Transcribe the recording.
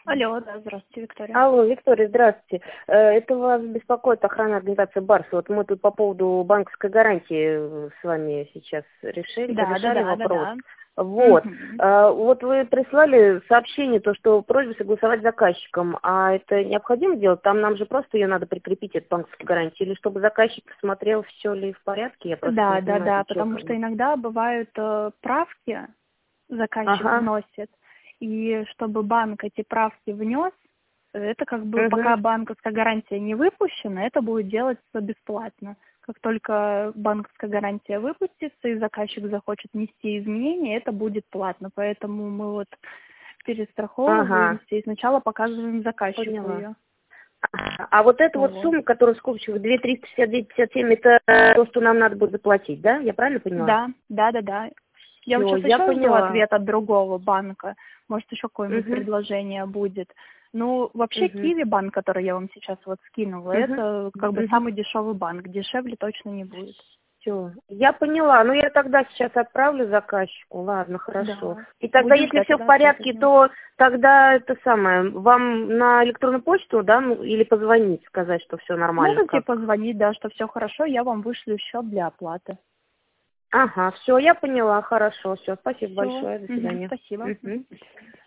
Алло, да, здравствуйте, Виктория. Алло, Виктория, здравствуйте. Это вас беспокоит охранная организация Барс. Вот мы тут по поводу банковской гарантии с вами сейчас решали вопрос. Да. Вот. Мгм. Вот вы прислали сообщение, то, что просьба согласовать с заказчиком. А это необходимо делать? Там нам же просто ее надо прикрепить, эту банковскую гарантию. Или чтобы заказчик посмотрел, все ли в порядке? Я просто не понимаю, для чего. Потому что иногда бывают правки, заказчик Ага. вносит, и чтобы банк эти правки внес, это как бы Угу. пока банковская гарантия не выпущена, это будет делаться бесплатно. Как только банковская гарантия выпустится и заказчик захочет внести изменения, это будет платно. Поэтому мы вот Ага. перестраховываемся и сначала показываем заказчику Поняла. ее. А вот эта вот Вот. сумма, которая скупщик 2369,57, это то, что нам надо будет заплатить, да? Я правильно поняла? Да. Я вот Все, сейчас я еще жду поняла. ответ от другого банка. Может, еще какое-нибудь Угу, предложение будет. Ну, вообще, угу, Киви банк, который я вам сейчас вот скинула, угу, это как бы угу. самый дешевый банк. Дешевле точно не будет. Все, я поняла. Ну, я тогда сейчас отправлю заказчику. Ладно, хорошо. Да. И тогда, Будем если ждать все в тогда ответ от порядке, него. то тогда это самое, вам на электронную почту, да, ну, или позвонить, сказать, что все нормально, Можете как? позвонить, да, что все хорошо, я вам вышлю счет для оплаты. Ага, все, я поняла, хорошо, все, спасибо Все. большое, до свидания. Спасибо. Мгм.